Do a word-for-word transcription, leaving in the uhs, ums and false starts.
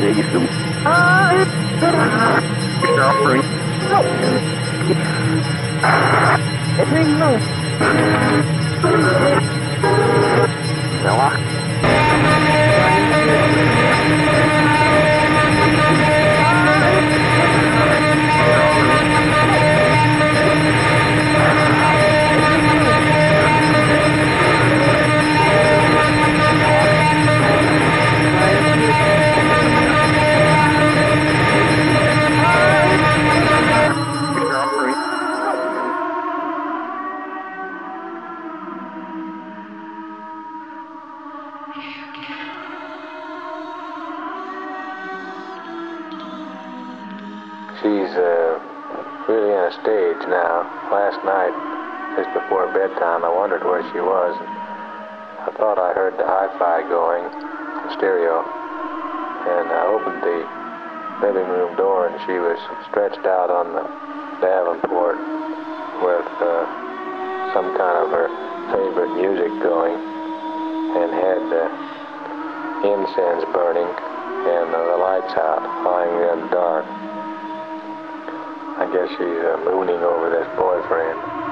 She's uh, really in a stage now. Last night, just before bedtime, I wondered where she was. I thought I heard the hi-fi going, the stereo, and I opened the living room door, and she was stretched out on the Davenport with uh, some kind of her favorite music going, and had uh, incense burning, and uh, the lights out, lying there in the dark. I guess she's uh, mooning over this boyfriend.